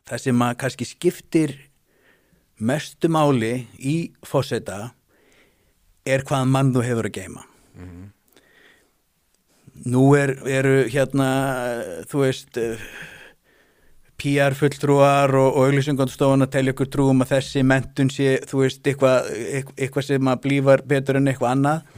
það sem að kannski skiptir mestu máli í forseta hvaða mann þú hefur að geyma. Nú eru hérna, þú veist, PR fulltrúar og auglýsingastofan að telja ykkur trúum að þessi menntun sé, þú veist, eitthvað sem að blífar betur en eitthvað annað.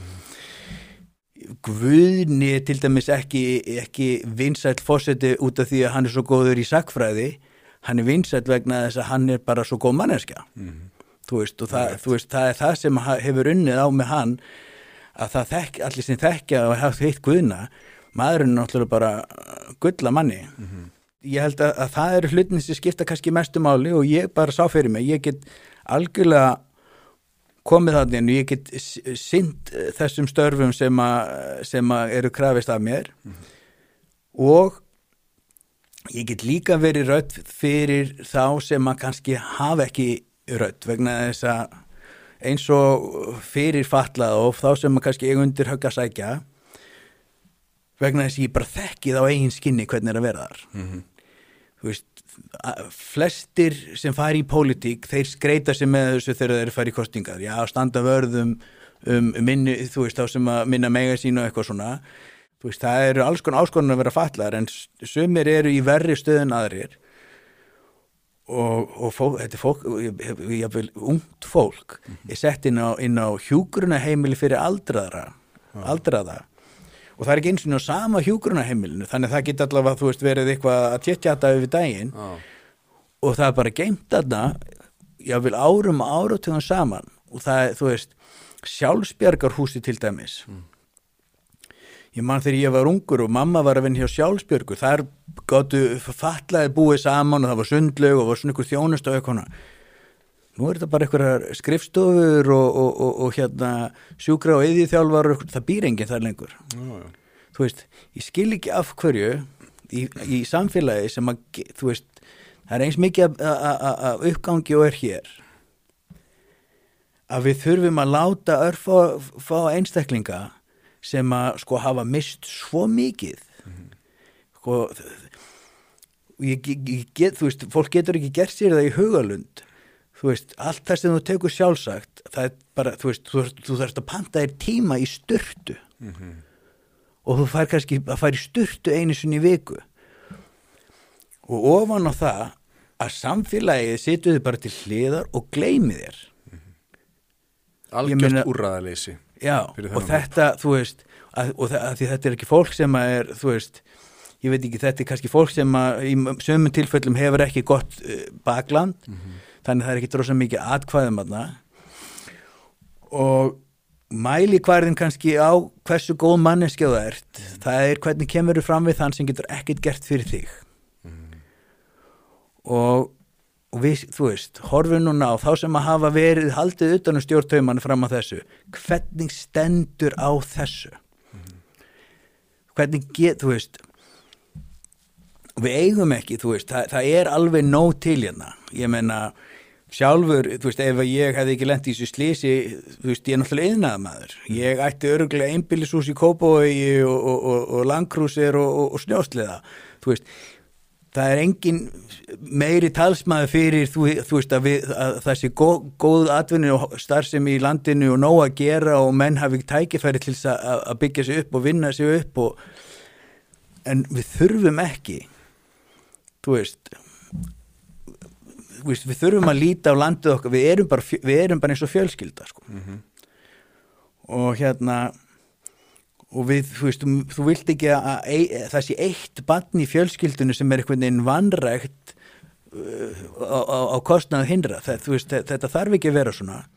Guðni til dæmis ekki vinsæll forseti út af því að hann svo góður í sagnfræði, hann vinsæll vegna þess að hann bara svo góð manneskja. Þú veist, og það það sem hefur unnið á með hann, að allir sem þekkja og hafa hitt Guðna, maðurinn náttúrulega bara gulla manni. Ég held að það eru hlutin sem skipta kannski mestu máli og ég bara sá fyrir mig, ég get algjörlega komið þarna inn og ég get sinnt þessum störfum sem eru krafist af mér og ég get líka verið rödd fyrir þá sem að kannski hafa ekki rödd vegna þess að eins og fyrir fatlað og þá sem að kannski undir högg að sækja vegna þess að ég bara þekki þá eigin skinni hvernig að vera þar. Þú veist, flestir sem fari í pólitík, þeir skreita sig með þessu þegar þeir fari í kostingar. Já, standa vörðum minni, þú veist, þá sem að minna mega sín og eitthvað svona. Þú veist, það eru alls konar áskonar að vera fatlaðar en sumir eru í verri stöðun aðrir. Og þetta fólk, ég vil ungt fólk sett inn á hjúkrunarheimili fyrir aldraða og það ekki eins og sama hjúkrunarheimilinu þannig að það geti allavega, þú veist, verið eitthvað að tjettjata yfir daginn og það bara geymt þarna ég vil árum og áratugum saman og það, þú veist, Sjálfsbjargarhúsi til dæmis ég man þegar ég var ungur og mamma var að vinna hjá Sjálfsbjörgu, þar gátu fatlaði búið saman og það var sundlaug og var svona ykkur þjónustu og eitthvað. Nú þetta bara einhverjar skrifstofur og hérna sjúkra og iðjuþjálfar og það býr enginn þar lengur. Þú veist, ég skil ekki af hverju í samfélagi sem að, þú veist, það eins mikið að uppgangi og hér að við þurfum að láta örfá einstaklinga sem að sko hafa mist svo mikið sko ég get, þú veist, fólk getur ekki gert sér það í hugalund þú veist, allt það sem þú tekur sjálfsagt það bara, þú veist, þú þarfst að panta þér tíma í sturtu og þú fær kannski að fara í sturtu einu sinni í viku og ofan á það að samfélagið situðu bara til hliðar og gleymi þér algjört úrræðaleysi. Já, og þetta, þú veist, því þetta ekki fólk sem að þú veist, ég veit ekki, þetta kannski fólk sem að í sömum tilfellum hefur ekki gott bakland, þannig það ekki drosa mikið atkvæðum þarna og mælikvarðin kannski á hversu góð manneskja þú ert, það hvernig kemur þú fram við þann sem getur ekkert gert fyrir þig. Og við, þú veist, horfum núna á þá sem að hafa verið haldið utan stjórntaumann fram á þessu, hvernig stendur á þessu hvernig þú veist við eigum ekki, þú veist það alveg nóg til hérna, ég meina sjálfur, þú veist, ef ég hefði ekki lent í þessu slysi, þú veist, ég náttúrulega iðnaðarmaður, ég ætti örugglega einbýlishús í Kópavogi og landkrúsir og snjósleða, þú veist það engin meiri talsmaður fyrir þú veist að það sé góð atvinnu og starfsemi í landinu og nóg að gera og menn hafi tækifæri til að byggja sig upp og vinna sig upp en við þurfum ekki þú veist við þurfum að líta á landið okkar við erum bara eins og fjölskylda sko. Og hérna og við, þú veist, þú vilt ekki að það sé eitt barn í fjölskyldunni sem einhvern veginn vanrægt á kostnað hinra, þú veist, þetta þarf ekki að vera svona